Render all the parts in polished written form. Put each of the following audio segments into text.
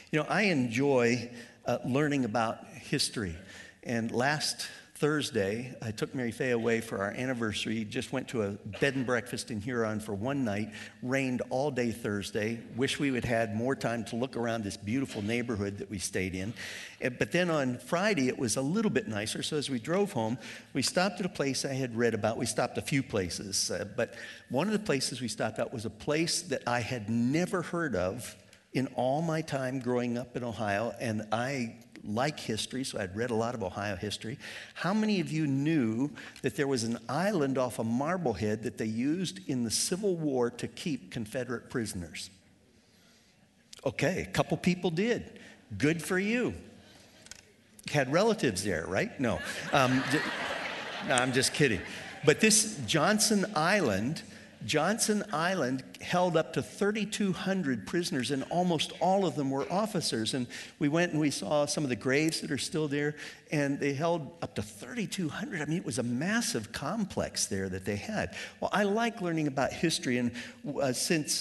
You know, I enjoy learning about history. And last Thursday, I took Mary Faye away for our anniversary, just went to a bed and breakfast in Huron for one night, rained all day Thursday. Wish we would had more time to look around this beautiful neighborhood that we stayed in. But then on Friday, it was a little bit nicer. So as we drove home, we stopped at a place I had read about. We stopped a few places, but one of the places we stopped at was a place that I had never heard of in all my time growing up in Ohio, and I like history, so I'd read a lot of Ohio history. How many of you knew that there was an island off of Marblehead that they used in the Civil War to keep Confederate prisoners? Okay, a couple people did. Good for you. Had relatives there, right? No. No, I'm just kidding. But this Johnson Island held up to 3,200 prisoners, and almost all of them were officers. And we went and we saw some of the graves that are still there, and they held up to 3,200. I mean, it was a massive complex there that they had. Well, I like learning about history, and since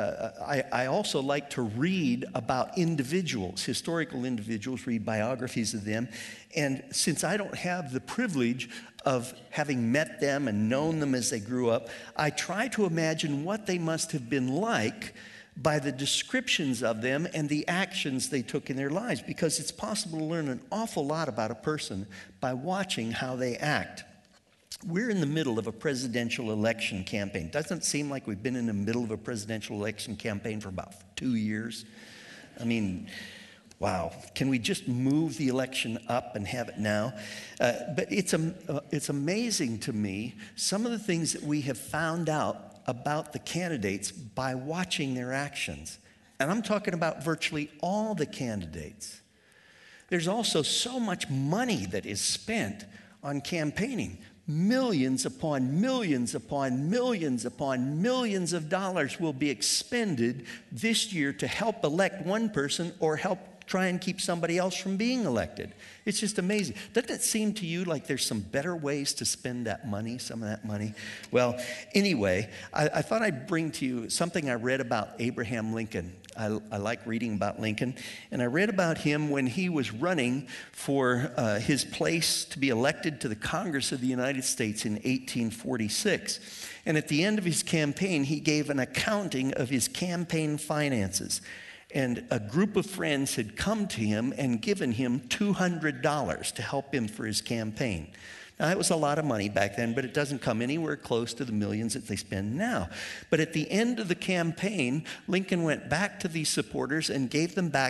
I also like to read about individuals, historical individuals, read biographies of them. And since I don't have the privilege of having met them and known them as they grew up, I try to imagine what they must have been like by the descriptions of them and the actions they took in their lives, because it's possible to learn an awful lot about a person by watching how they act. We're in the middle of a presidential election campaign. Doesn't it seem like we've been in the middle of a presidential election campaign for about 2 years? I mean, wow. Can we just move the election up and have it now? But it's amazing to me, some of the things that we have found out about the candidates by watching their actions. And I'm talking about virtually all the candidates. There's also so much money that is spent on campaigning. Millions upon millions upon millions upon millions of dollars will be expended this year to help elect one person or help try and keep somebody else from being elected. It's just amazing. Doesn't it seem to you like there's some better ways to spend that money, some of that money? Well, anyway, I thought I'd bring to you something I read about Abraham Lincoln. I like reading about Lincoln. And I read about him when he was running for his place to be elected to the Congress of the United States in 1846. And at the end of his campaign, he gave an accounting of his campaign finances. And a group of friends had come to him and given him $200 to help him for his campaign. Now, it was a lot of money back then, but it doesn't come anywhere close to the millions that they spend now. But at the end of the campaign, Lincoln went back to these supporters and gave them back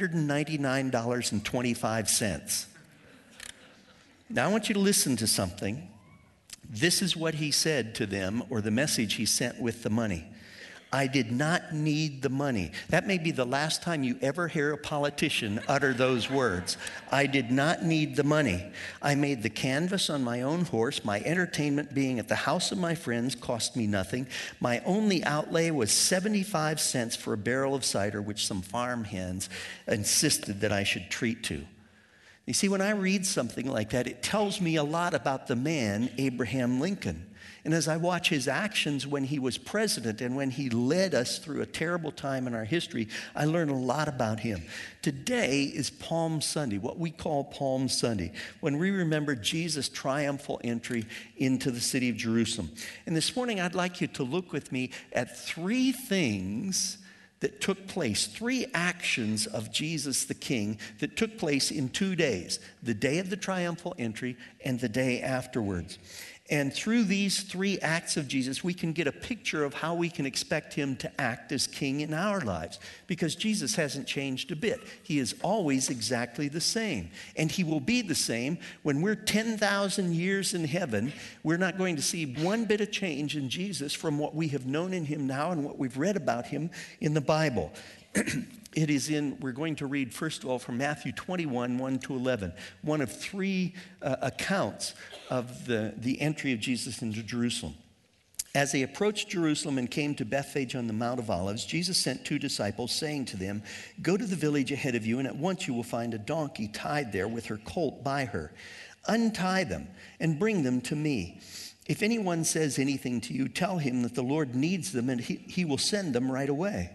$199.25. Now, I want you to listen to something. This is what he said to them, or the message he sent with the money. I did not need the money. That may be the last time you ever hear a politician utter those words. I did not need the money. I made the canvass on my own horse. My entertainment being at the house of my friends cost me nothing. My only outlay was 75 cents for a barrel of cider, which some farm hands insisted that I should treat to. You see, when I read something like that, it tells me a lot about the man, Abraham Lincoln. And as I watch his actions when he was president and when he led us through a terrible time in our history, I learn a lot about him. Today is Palm Sunday, what we call Palm Sunday, when we remember Jesus' triumphal entry into the city of Jerusalem. And this morning, I'd like you to look with me at 3 things that took place, 3 actions of Jesus the King that took place in 2 days, the day of the triumphal entry and the day afterwards. And through these 3 acts of Jesus, we can get a picture of how we can expect him to act as king in our lives, because Jesus hasn't changed a bit. He is always exactly the same. And he will be the same when we're 10,000 years in heaven. We're not going to see one bit of change in Jesus from what we have known in him now and what we've read about him in the Bible. We're going to read, first of all, from Matthew 21, 1 to 11, one of 3 accounts of the entry of Jesus into Jerusalem. As they approached Jerusalem and came to Bethphage on the Mount of Olives, Jesus sent 2 disciples, saying to them, "Go to the village ahead of you, and at once you will find a donkey tied there with her colt by her. Untie them and bring them to me. If anyone says anything to you, tell him that the Lord needs them, and he will send them right away."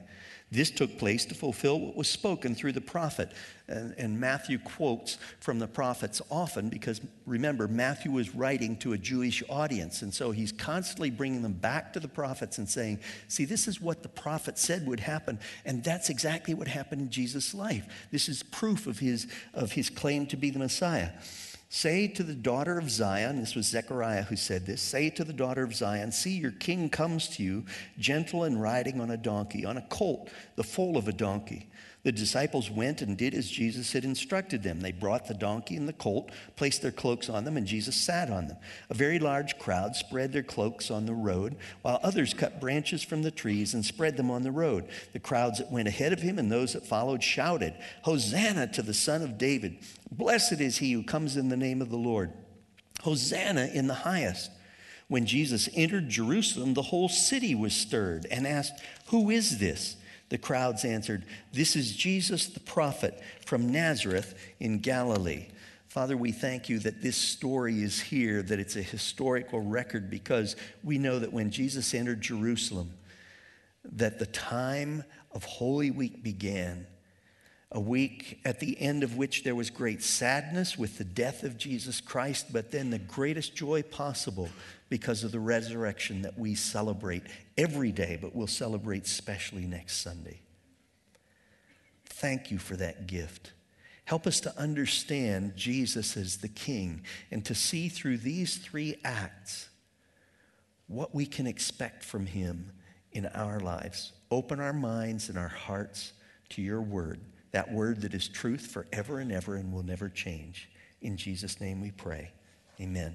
This took place to fulfill what was spoken through the prophet. And Matthew quotes from the prophets often because, remember, Matthew was writing to a Jewish audience. And so he's constantly bringing them back to the prophets and saying, see, this is what the prophet said would happen. And that's exactly what happened in Jesus' life. This is proof of his claim to be the Messiah. Say to the daughter of Zion, this was Zechariah who said this, say to the daughter of Zion, see, your king comes to you, gentle and riding on a donkey, on a colt, the foal of a donkey. The disciples went and did as Jesus had instructed them. They brought the donkey and the colt, placed their cloaks on them, and Jesus sat on them. A very large crowd spread their cloaks on the road, while others cut branches from the trees and spread them on the road. The crowds that went ahead of him and those that followed shouted, Hosanna to the Son of David. Blessed is he who comes in the name of the Lord. Hosanna in the highest. When Jesus entered Jerusalem, the whole city was stirred and asked, who is this? The crowds answered, this is Jesus the prophet from Nazareth in Galilee. Father, we thank you that this story is here, that it's a historical record, because we know that when Jesus entered Jerusalem, that the time of Holy Week began, a week at the end of which there was great sadness with the death of Jesus Christ, but then the greatest joy possible because of the resurrection that we celebrate every day, but we'll celebrate especially next Sunday. Thank you for that gift. Help us to understand Jesus as the King and to see through these three acts what we can expect from him in our lives. Open our minds and our hearts to your word, that word that is truth forever and ever and will never change. In Jesus' name we pray. Amen.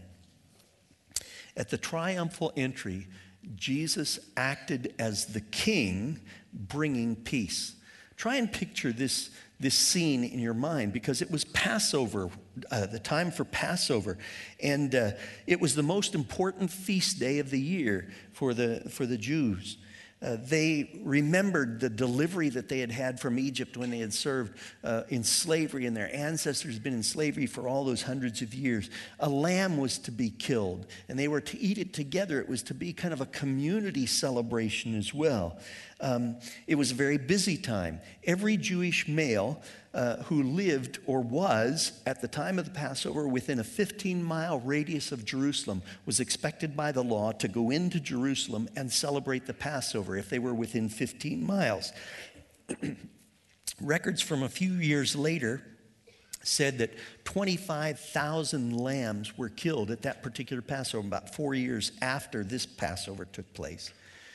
At the triumphal entry, Jesus acted as the king bringing peace. Try and picture this scene in your mind, because it was Passover, the time for Passover. And it was the most important feast day of the year for the Jews. They remembered the delivery that they had had from Egypt when they had served in slavery, and their ancestors had been in slavery for all those hundreds of years. A lamb was to be killed, and they were to eat it together. It was to be kind of a community celebration as well. It was a very busy time. Every Jewish male who lived or was at the time of the Passover within a 15-mile radius of Jerusalem was expected by the law to go into Jerusalem and celebrate the Passover if they were within 15 miles. Records from a few years later said that 25,000 lambs were killed at that particular Passover, about 4 years after this Passover took place.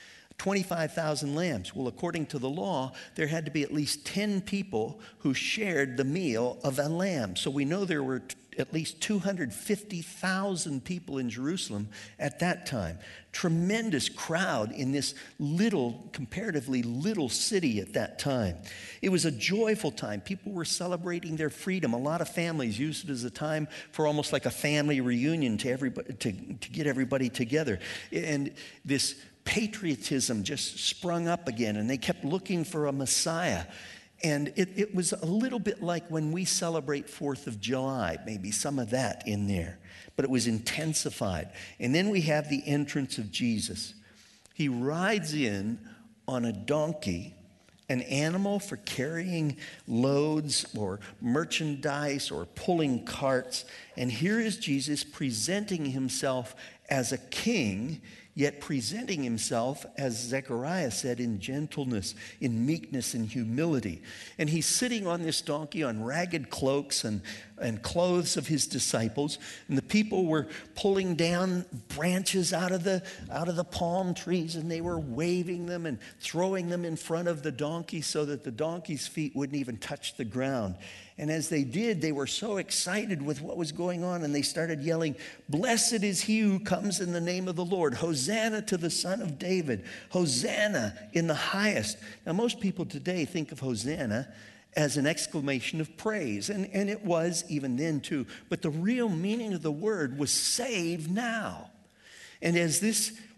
25,000 lambs. Well, according to the law, there had to be at least 10 people who shared the meal of a lamb. So we know there were at least 250,000 people in Jerusalem at that time. Tremendous crowd in this comparatively little city at that time. It was a joyful time. People were celebrating their freedom. A lot of families used it as a time for almost like a family reunion to get everybody together. And this patriotism just sprung up again, and they kept looking for a Messiah. And it was a little bit like when we celebrate 4th of July, maybe some of that in there. But it was intensified. And then we have the entrance of Jesus. He rides in on a donkey, an animal for carrying loads or merchandise or pulling carts. And here is Jesus presenting himself as a king, yet presenting himself, as Zechariah said, in gentleness, in meekness, and humility. And he's sitting on this donkey on ragged cloaks and clothes of his disciples. And the people were pulling down branches out of the palm trees, and they were waving them and throwing them in front of the donkey so that the donkey's feet wouldn't even touch the ground. And as they did, they were so excited with what was going on, and they started yelling, "Blessed is he who comes in the name of the Lord. Hosanna to the Son of David. Hosanna in the highest." Now, most people today think of Hosanna as an exclamation of praise, and it was even then too. But the real meaning of the word was save now. And as this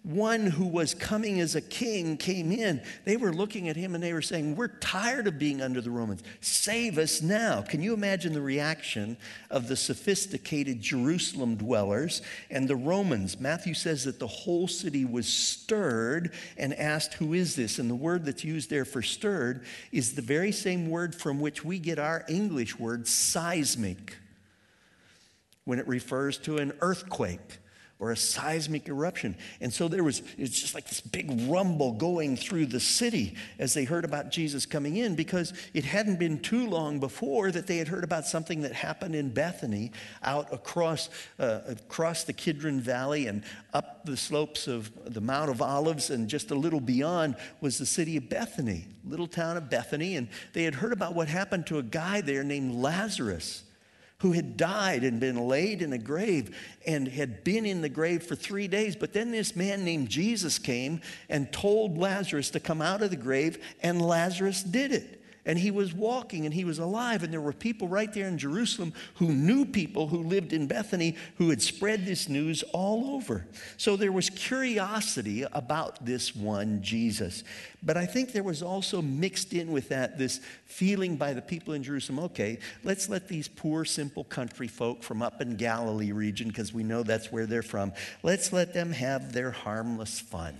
one who was coming as a king came in, they were looking at him and they were saying, we're tired of being under the Romans. Save us now. Can you imagine the reaction of the sophisticated Jerusalem dwellers and the Romans? Matthew says that the whole city was stirred and asked, who is this? And the word that's used there for stirred is the very same word from which we get our English word seismic, when it refers to an earthquake or a seismic eruption. And so it's just like this big rumble going through the city as they heard about Jesus coming in, because it hadn't been too long before that they had heard about something that happened in Bethany out across the Kidron Valley and up the slopes of the Mount of Olives, and just a little beyond was the city of Bethany, little town of Bethany. And they had heard about what happened to a guy there named Lazarus, who had died and been laid in a grave and had been in the grave for 3 days. But then this man named Jesus came and told Lazarus to come out of the grave, and Lazarus did it. And he was walking and he was alive. And there were people right there in Jerusalem who knew people who lived in Bethany who had spread this news all over. So there was curiosity about this one Jesus. But I think there was also mixed in with that this feeling by the people in Jerusalem, okay, let's let these poor, simple country folk from up in Galilee region, because we know that's where they're from, let's let them have their harmless fun.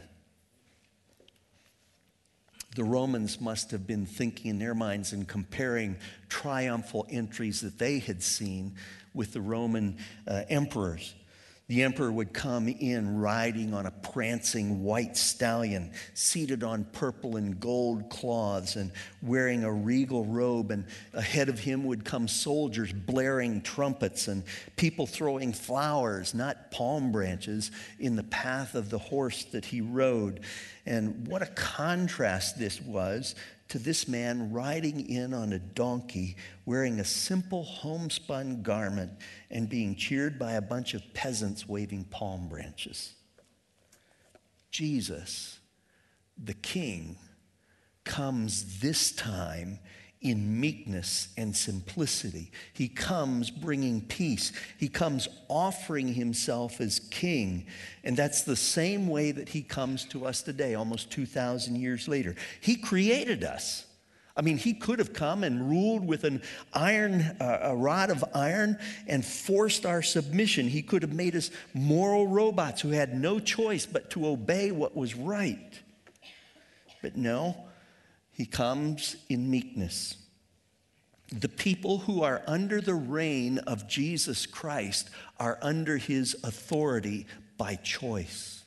The Romans must have been thinking in their minds and comparing triumphal entries that they had seen with the Roman emperors. The emperor would come in riding on a prancing white stallion, seated on purple and gold cloths and wearing a regal robe. And ahead of him would come soldiers blaring trumpets and people throwing flowers, not palm branches, in the path of the horse that he rode. And what a contrast this was to this man riding in on a donkey, wearing a simple homespun garment and being cheered by a bunch of peasants waving palm branches. Jesus, the King, comes this time in meekness and simplicity. He comes bringing peace. He comes offering himself as king. And that's the same way that he comes to us today, almost 2,000 years later. He created us. I mean, he could have come and ruled with a rod of iron and forced our submission. He could have made us moral robots who had no choice but to obey what was right. But no, he comes in meekness. The people who are under the reign of Jesus Christ are under his authority by choice.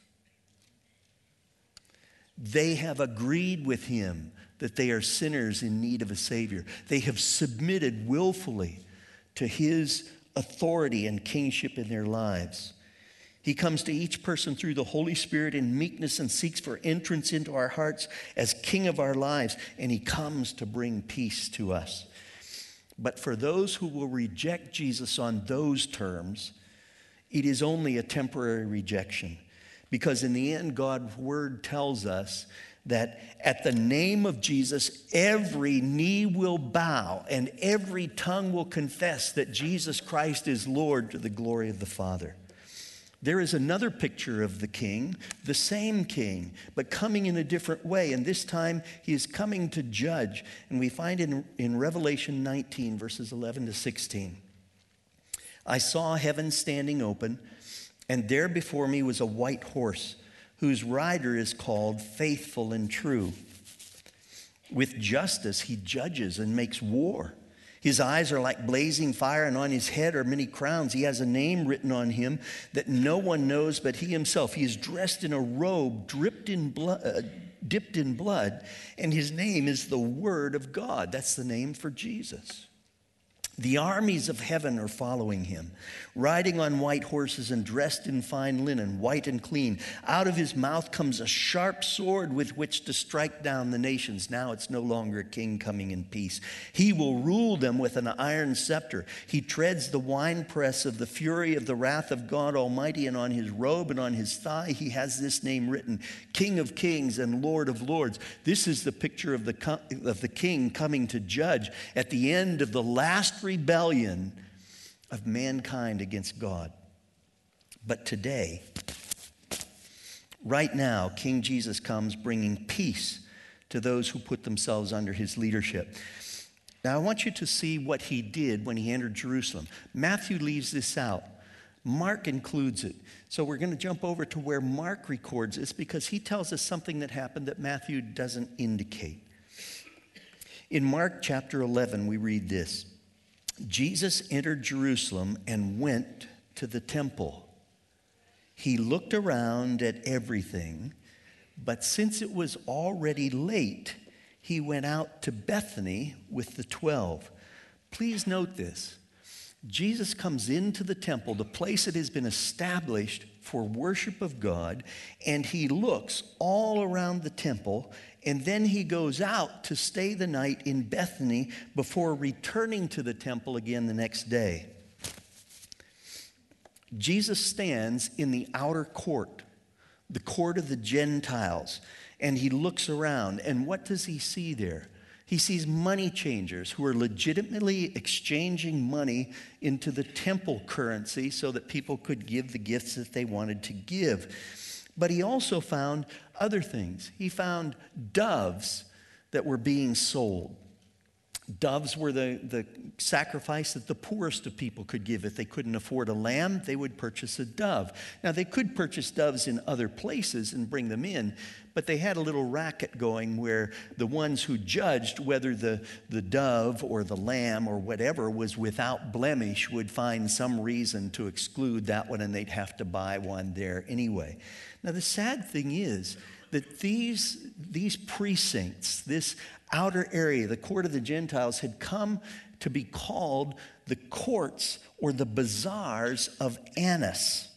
They have agreed with him that they are sinners in need of a Savior. They have submitted willfully to his authority and kingship in their lives. He comes to each person through the Holy Spirit in meekness and seeks for entrance into our hearts as King of our lives, and he comes to bring peace to us. But for those who will reject Jesus on those terms, it is only a temporary rejection, because in the end, God's word tells us that at the name of Jesus, every knee will bow and every tongue will confess that Jesus Christ is Lord, to the glory of the Father. There is another picture of the king, the same king, but coming in a different way. And this time he is coming to judge. And we find in Revelation 19, verses 11 to 16. I saw heaven standing open, and there before me was a white horse, whose rider is called Faithful and True. With justice he judges and makes war. His eyes are like blazing fire, and on his head are many crowns. He has a name written on him that no one knows but he himself. He is dressed in a robe dipped in blood, and his name is the Word of God. That's the name for Jesus. The armies of heaven are following him, riding on white horses and dressed in fine linen, white and clean. Out of his mouth comes a sharp sword with which to strike down the nations. Now it's no longer a king coming in peace. He will rule them with an iron scepter. He treads the winepress of the fury of the wrath of God Almighty, and on his robe and on his thigh he has this name written, King of Kings and Lord of Lords. This is the picture of the king coming to judge at the end of the last rebellion of mankind against God. But today, Right now, King Jesus comes bringing peace to those who put themselves under his leadership. Now, I want you to see what he did when he entered Jerusalem. Matthew leaves this out. Mark includes it. So we're going to jump over to where Mark records this because he tells us something that happened that Matthew doesn't indicate. In Mark chapter 11, we read this. Jesus entered Jerusalem and went to the temple. He looked around at everything, but since it was already late, he went out to Bethany with the 12. Please note this. Jesus comes into the temple, the place that has been established for worship of God, and he looks all around the temple, and then he goes out to stay the night in Bethany before returning to the temple again the next day. Jesus stands in the outer court, the court of the Gentiles, and he looks around, and what does he see there? He sees money changers who are legitimately exchanging money into the temple currency so that people could give the gifts that they wanted to give. But he also found other things. He found doves that were being sold. Doves were the sacrifice that the poorest of people could give. If they couldn't afford a lamb, they would purchase a dove. Now, they could purchase doves in other places and bring them in, but they had a little racket going where the ones who judged whether the dove or the lamb or whatever was without blemish would find some reason to exclude that one, and they'd have to buy one there anyway. Now, the sad thing is that these precincts, this outer area, the court of the Gentiles, had come to be called the courts or the bazaars of Annas.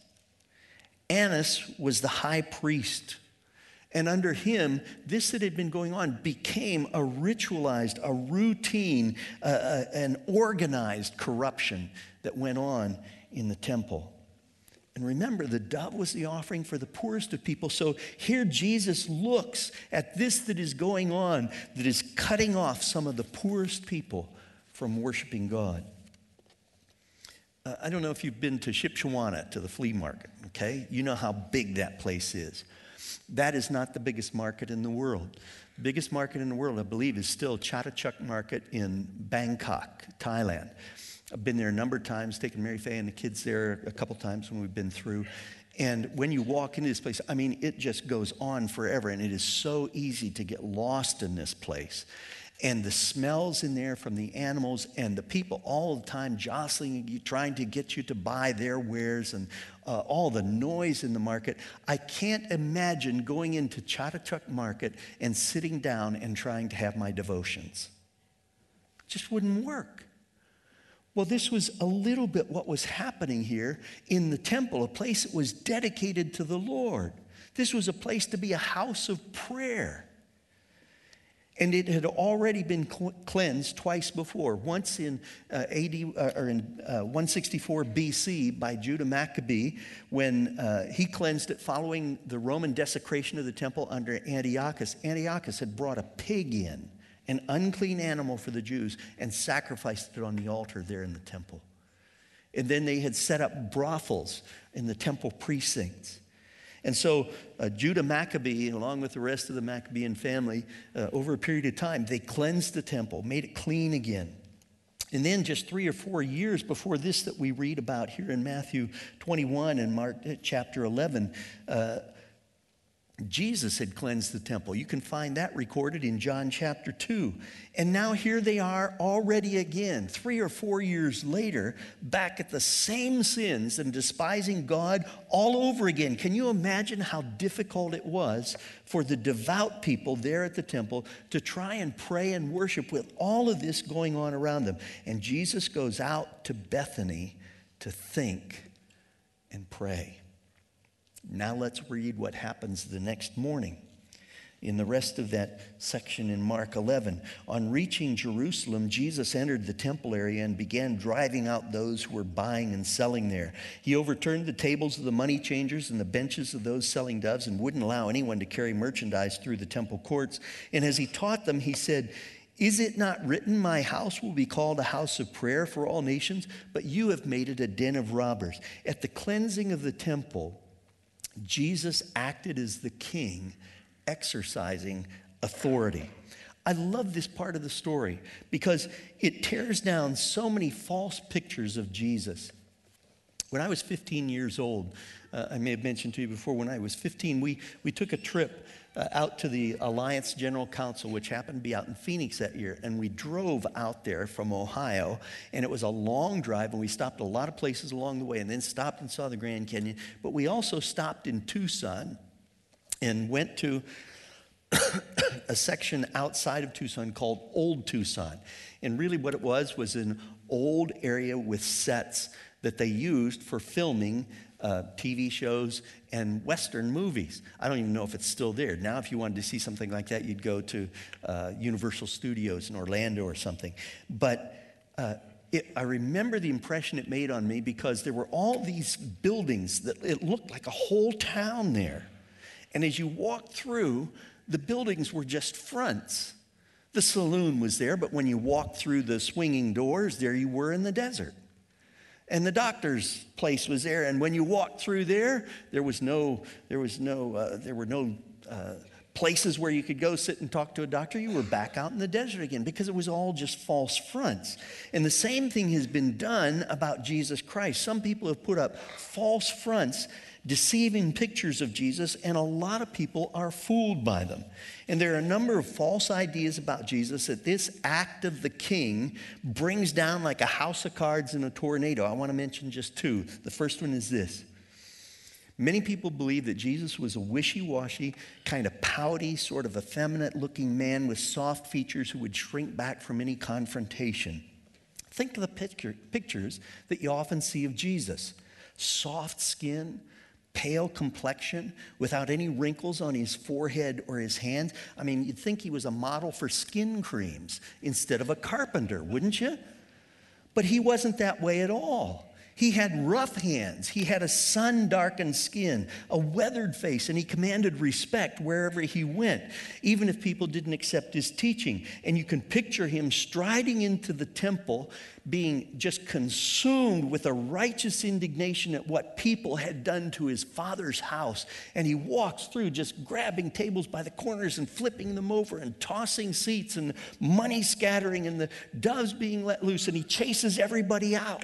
Annas was the high priest. And under him, this that had been going on became a ritualized, a routine, an organized corruption that went on in the temple. And remember, the dove was the offering for the poorest of people. So here Jesus looks at this that is going on, that is cutting off some of the poorest people from worshiping God. I don't know if you've been to Shipshewana, to the flea market, okay? You know how big that place is. That is not the biggest market in the world. The biggest market in the world, I believe, is still Chatuchak Market in Bangkok, Thailand. I've been there a number of times, taken Mary Faye and the kids there a couple times when we've been through. And when you walk into this place, I mean, it just goes on forever. And it is so easy to get lost in this place. And the smells in there from the animals and the people all the time jostling you, trying to get you to buy their wares, and all the noise in the market. I can't imagine going into Chatuchak Market and sitting down and trying to have my devotions. It just wouldn't work. Well, this was a little bit what was happening here in the temple, a place that was dedicated to the Lord. This was a place to be a house of prayer. And it had already been cleansed twice before. Once in 164 BC by Judah Maccabee, when he cleansed it following the Roman desecration of the temple under Antiochus. Antiochus had brought a pig in, an unclean animal for the Jews, and sacrificed it on the altar there in the temple. And then they had set up brothels in the temple precincts. And so Judah Maccabee, along with the rest of the Maccabean family, over a period of time, they cleansed the temple, made it clean again. And then just 3 or 4 years before this that we read about here in Matthew 21 and Mark chapter 11, Jesus had cleansed the temple. You can find that recorded in John chapter 2. And now here they are already again, 3 or 4 years later, back at the same sins and despising God all over again. Can you imagine how difficult it was for the devout people there at the temple to try and pray and worship with all of this going on around them? And Jesus goes out to Bethany to think and pray. Now let's read what happens the next morning in the rest of that section in Mark 11. On reaching Jerusalem, Jesus entered the temple area and began driving out those who were buying and selling there. He overturned the tables of the money changers and the benches of those selling doves and wouldn't allow anyone to carry merchandise through the temple courts. And as he taught them, he said, "Is it not written, my house will be called a house of prayer for all nations? But you have made it a den of robbers." At the cleansing of the temple, Jesus acted as the king, exercising authority. I love this part of the story because it tears down so many false pictures of Jesus. When I was 15 years old, I may have mentioned to you before, when I was 15, we took a trip out to the Alliance General Council, which happened to be out in Phoenix that year. And we drove out there from Ohio, and it was a long drive, and we stopped a lot of places along the way, and then stopped and saw the Grand Canyon. But we also stopped in Tucson and went to a section outside of Tucson called Old Tucson. And really what it was an old area with sets that they used for filming TV shows and Western movies. I don't even know if it's still there. Now, if you wanted to see something like that, you'd go to Universal Studios in Orlando or something. But I remember the impression it made on me because there were all these buildings that it looked like a whole town there. And as you walked through, the buildings were just fronts. The saloon was there, but when you walked through the swinging doors, there you were in the desert. And the doctor's place was there, and when you walked through there, there were no places where you could go sit and talk to a doctor. You were back out in the desert again because it was all just false fronts. And the same thing has been done about Jesus Christ. Some people have put up false fronts, deceiving pictures of Jesus, and a lot of people are fooled by them. And there are a number of false ideas about Jesus that this act of the king brings down like a house of cards in a tornado. I want to mention just two. The first one is this. Many people believe that Jesus was a wishy-washy, kind of pouty, sort of effeminate-looking man with soft features who would shrink back from any confrontation. Think of the pictures that you often see of Jesus. Soft skin, pale complexion, without any wrinkles on his forehead or his hands. I mean, you'd think he was a model for skin creams instead of a carpenter, wouldn't you? But he wasn't that way at all. He had rough hands. He had a sun-darkened skin, a weathered face, and he commanded respect wherever he went, even if people didn't accept his teaching. And you can picture him striding into the temple, being just consumed with a righteous indignation at what people had done to his father's house. And he walks through just grabbing tables by the corners and flipping them over and tossing seats and money scattering and the doves being let loose, and he chases everybody out.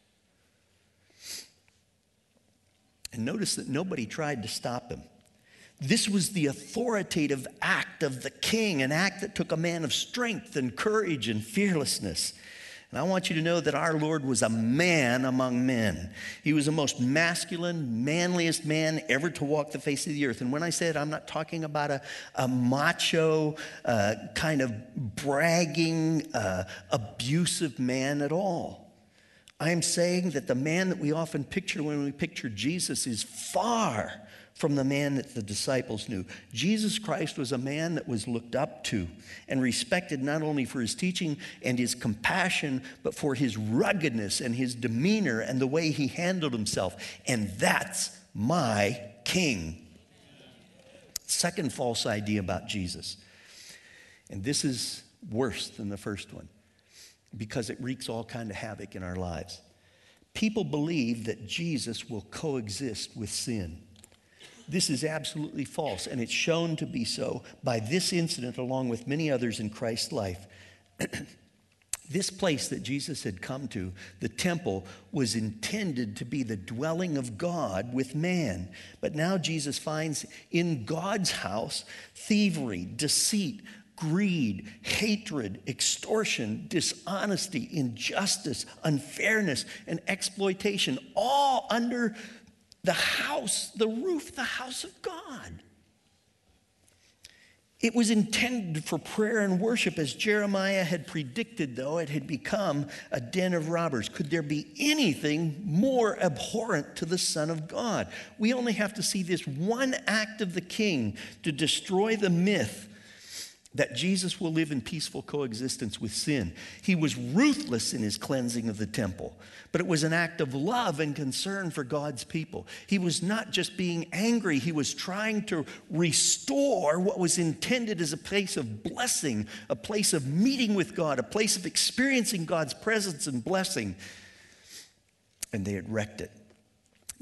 And notice that nobody tried to stop him. This was the authoritative act of the king, an act that took a man of strength and courage and fearlessness. And I want you to know that our Lord was a man among men. He was the most masculine, manliest man ever to walk the face of the earth. And when I say it, I'm not talking about a macho, kind of bragging, abusive man at all. I am saying that the man that we often picture when we picture Jesus is far from the man that the disciples knew. Jesus Christ was a man that was looked up to and respected not only for his teaching and his compassion, but for his ruggedness and his demeanor and the way he handled himself. And that's my king. Second false idea about Jesus. And this is worse than the first one, because it wreaks all kind of havoc in our lives. People believe that Jesus will coexist with sin. This is absolutely false, and it's shown to be so by this incident along with many others in Christ's life. This place that Jesus had come to, the temple, was intended to be the dwelling of God with man. But now Jesus finds in God's house thievery, deceit, greed, hatred, extortion, dishonesty, injustice, unfairness, and exploitation, all under the house, the roof, the house of God. It was intended for prayer and worship. As Jeremiah had predicted, though, it had become a den of robbers. Could there be anything more abhorrent to the Son of God? We only have to see this one act of the king to destroy the myth that Jesus will live in peaceful coexistence with sin. He was ruthless in his cleansing of the temple, but it was an act of love and concern for God's people. He was not just being angry, he was trying to restore what was intended as a place of blessing, a place of meeting with God, a place of experiencing God's presence and blessing. And they had wrecked it.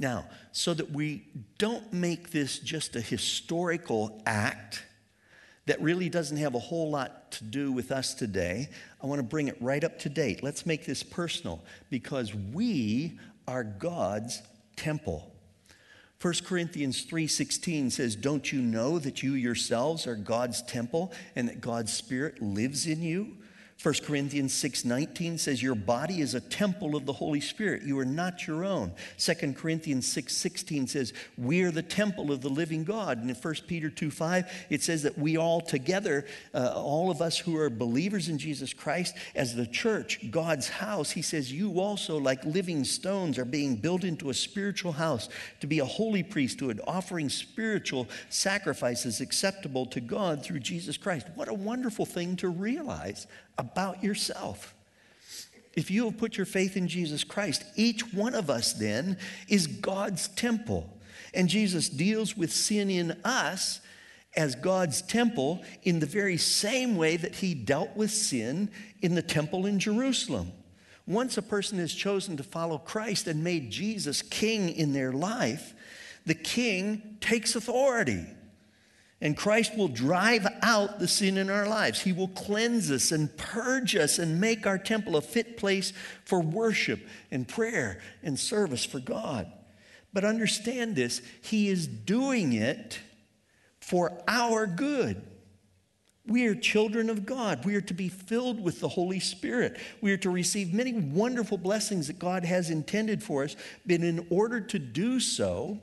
Now, so that we don't make this just a historical act that really doesn't have a whole lot to do with us today, I want to bring it right up to date. Let's make this personal, because we are God's temple. 1 Corinthians 3:16 says, "Don't you know that you yourselves are God's temple and that God's Spirit lives in you?" 1 Corinthians 6:19 says, "Your body is a temple of the Holy Spirit. You are not your own." 2 Corinthians 6:16 says, "We are the temple of the living God." And in 1 Peter 2:5, it says that we all together, all of us who are believers in Jesus Christ, as the church, God's house, he says, "You also, like living stones, are being built into a spiritual house to be a holy priesthood, offering spiritual sacrifices acceptable to God through Jesus Christ." What a wonderful thing to realize about yourself. If you have put your faith in Jesus Christ, each one of us then is God's temple. And Jesus deals with sin in us as God's temple in the very same way that he dealt with sin in the temple in Jerusalem. Once a person has chosen to follow Christ and made Jesus king in their life, the king takes authority. And Christ will drive out the sin in our lives. He will cleanse us and purge us and make our temple a fit place for worship and prayer and service for God. But understand this, he is doing it for our good. We are children of God. We are to be filled with the Holy Spirit. We are to receive many wonderful blessings that God has intended for us. But in order to do so,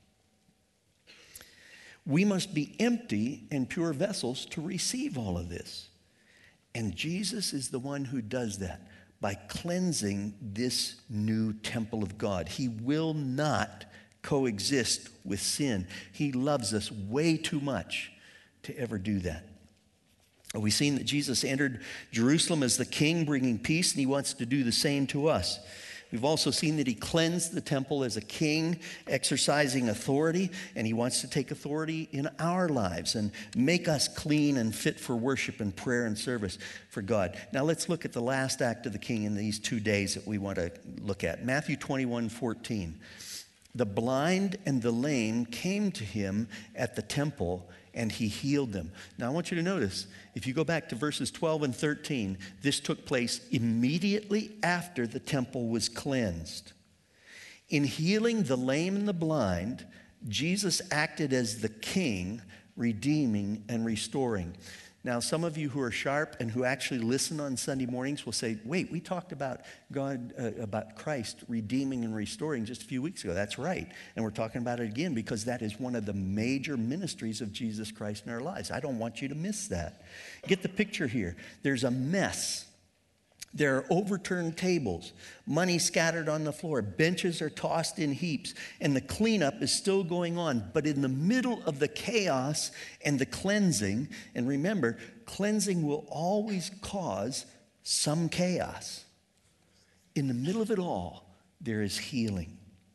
we must be empty and pure vessels to receive all of this. And Jesus is the one who does that by cleansing this new temple of God. He will not coexist with sin. He loves us way too much to ever do that. We've seen that Jesus entered Jerusalem as the king, bringing peace, and he wants to do the same to us. We've also seen that he cleansed the temple as a king, exercising authority, and he wants to take authority in our lives and make us clean and fit for worship and prayer and service for God. Now let's look at the last act of the king in these 2 days that we want to look at. Matthew 21:14. "The blind and the lame came to him at the temple, and he healed them." Now I want you to notice, if you go back to verses 12 and 13, this took place immediately after the temple was cleansed. In healing the lame and the blind, Jesus acted as the king, redeeming and restoring. Now, some of you who are sharp and who actually listen on Sunday mornings will say, "Wait, we talked about God, about Christ redeeming and restoring just a few weeks ago." That's right. And we're talking about it again because that is one of the major ministries of Jesus Christ in our lives. I don't want you to miss that. Get the picture here. There's a mess. There are overturned tables, money scattered on the floor, benches are tossed in heaps, and the cleanup is still going on. But in the middle of the chaos and the cleansing, and remember, cleansing will always cause some chaos. In the middle of it all, there is healing.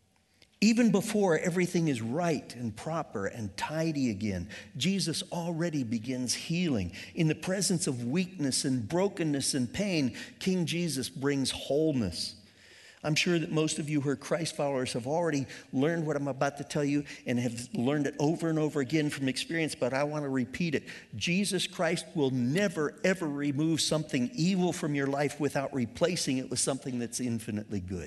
Even before everything is right and proper and tidy again, Jesus already begins healing. In the presence of weakness and brokenness and pain, King Jesus brings wholeness. I'm sure that most of you who are Christ followers have already learned what I'm about to tell you and have learned it over and over again from experience, but I want to repeat it. Jesus Christ will never, ever remove something evil from your life without replacing it with something that's infinitely good.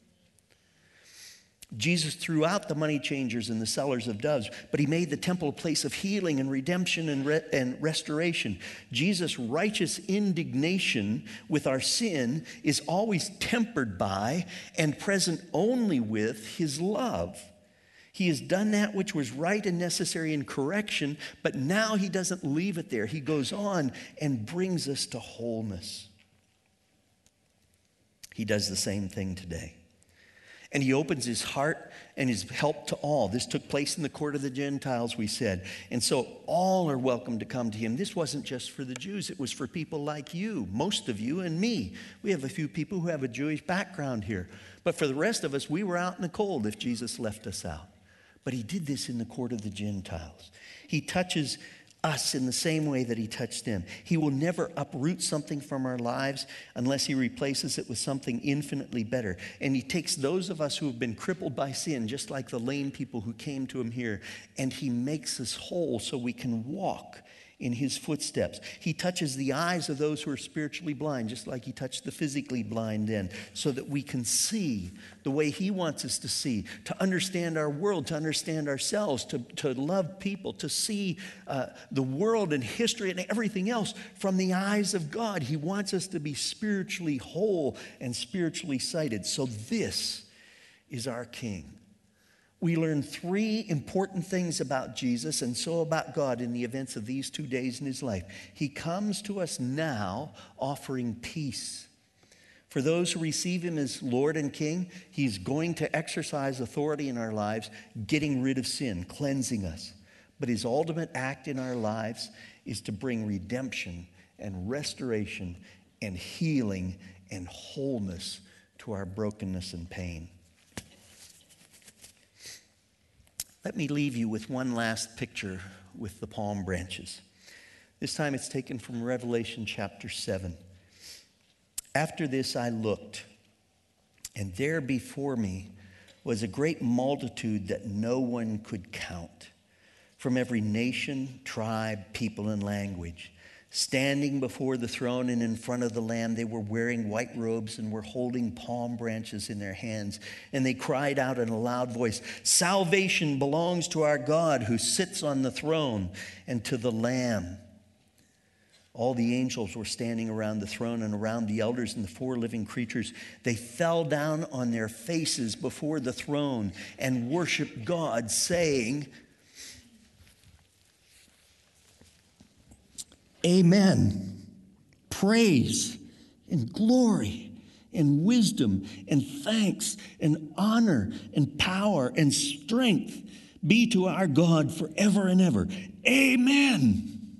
Jesus threw out the money changers and the sellers of doves, but he made the temple a place of healing and redemption and restoration. Jesus' righteous indignation with our sin is always tempered by and present only with his love. He has done that which was right and necessary in correction, but now he doesn't leave it there. He goes on and brings us to wholeness. He does the same thing today. And he opens his heart and his help to all. This took place in the court of the Gentiles, we said. And so all are welcome to come to him. This wasn't just for the Jews. It was for people like you, most of you, and me. We have a few people who have a Jewish background here. But for the rest of us, we were out in the cold if Jesus left us out. But he did this in the court of the Gentiles. He touches us in the same way that he touched them. He will never uproot something from our lives unless he replaces it with something infinitely better. And he takes those of us who have been crippled by sin, just like the lame people who came to him here, and he makes us whole so we can walk in his footsteps. He touches the eyes of those who are spiritually blind, just like he touched the physically blind then, so that we can see the way he wants us to see, to understand our world, to understand ourselves, to love people, to see the world and history and everything else from the eyes of God. He wants us to be spiritually whole and spiritually sighted. So this is our King. We learn three important things about Jesus and so about God in the events of these 2 days in his life. He comes to us now offering peace. For those who receive him as Lord and King, he's going to exercise authority in our lives, getting rid of sin, cleansing us. But his ultimate act in our lives is to bring redemption and restoration and healing and wholeness to our brokenness and pain. Let me leave you with one last picture with the palm branches. This time it's taken from Revelation chapter 7. After this I looked, and there before me was a great multitude that no one could count, from every nation, tribe, people, and language. Standing before the throne and in front of the Lamb, they were wearing white robes and were holding palm branches in their hands. And they cried out in a loud voice, "Salvation belongs to our God who sits on the throne and to the Lamb." All the angels were standing around the throne and around the elders and the four living creatures. They fell down on their faces before the throne and worshiped God, saying, "Amen. Praise and glory and wisdom and thanks and honor and power and strength be to our God forever and ever. Amen."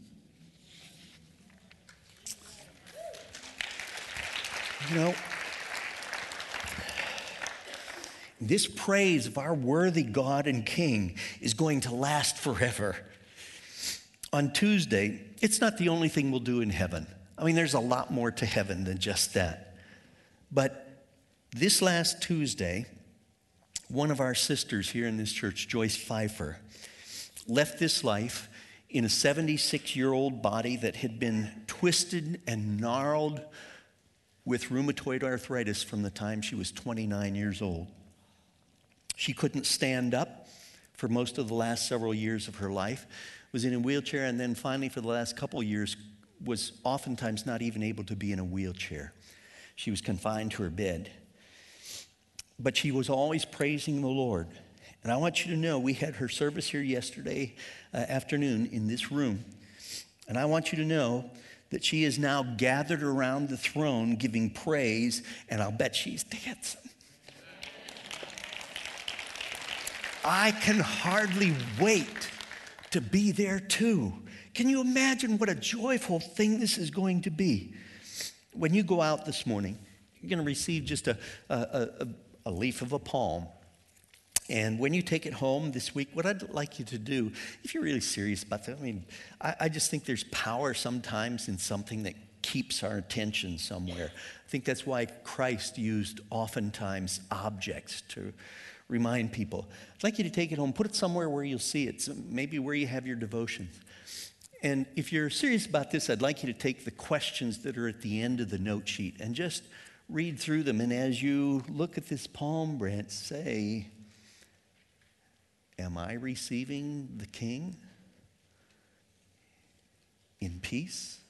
You know, this praise of our worthy God and King is going to last forever. On Tuesday, it's not the only thing we'll do in heaven. I mean, there's a lot more to heaven than just that. But this last Tuesday, one of our sisters here in this church, Joyce Pfeiffer, left this life in a 76-year-old body that had been twisted and gnarled with rheumatoid arthritis from the time she was 29 years old. She couldn't stand up for most of the last several years of her life, was in a wheelchair, and then finally for the last couple years was oftentimes not even able to be in a wheelchair. She was confined to her bed. But she was always praising the Lord. And I want you to know, we had her service here yesterday afternoon in this room. And I want you to know that she is now gathered around the throne giving praise, and I'll bet she's dancing. I can hardly wait to be there too. Can you imagine what a joyful thing this is going to be? When you go out this morning, you're going to receive just a leaf of a palm. And when you take it home this week, what I'd like you to do, if you're really serious about that, I mean, I just think there's power sometimes in something that keeps our attention somewhere. I think that's why Christ used oftentimes objects to remind people. I'd like you to take it home, put it somewhere where you'll see it, so maybe where you have your devotions. And if you're serious about this, I'd like you to take the questions that are at the end of the note sheet and just read through them. And as you look at this palm branch, say, am I receiving the King in peace?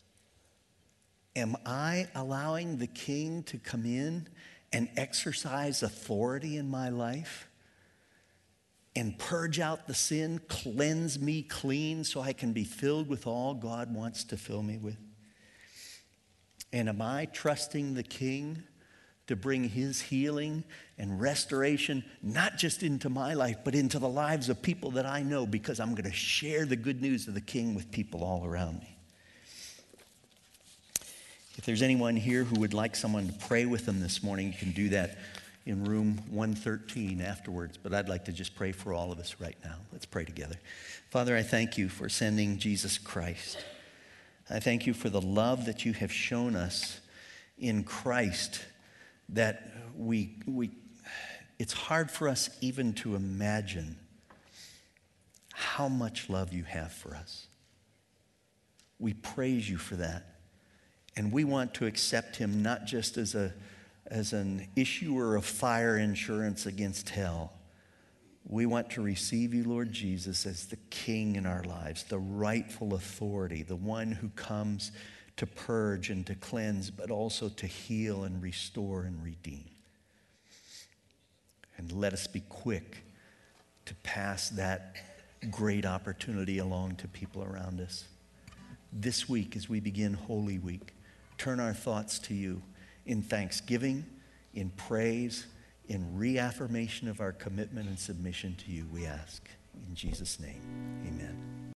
Am I allowing the King to come in and exercise authority in my life and purge out the sin, cleanse me clean so I can be filled with all God wants to fill me with? And am I trusting the King to bring his healing and restoration, not just into my life, but into the lives of people that I know, because I'm going to share the good news of the King with people all around me? If there's anyone here who would like someone to pray with them this morning, you can do that in room 113 afterwards, but I'd like to just pray for all of us right now. Let's pray together. Father, I thank you for sending Jesus Christ. I thank you for the love that you have shown us in Christ, that it's hard for us even to imagine how much love you have for us. We praise you for that. And we want to accept him not just as an issuer of fire insurance against hell. We want to receive you, Lord Jesus, as the King in our lives, the rightful authority, the one who comes to purge and to cleanse, but also to heal and restore and redeem. And let us be quick to pass that great opportunity along to people around us. This week, as we begin Holy Week, turn our thoughts to you in thanksgiving, in praise, in reaffirmation of our commitment and submission to you, we ask. In Jesus' name, amen.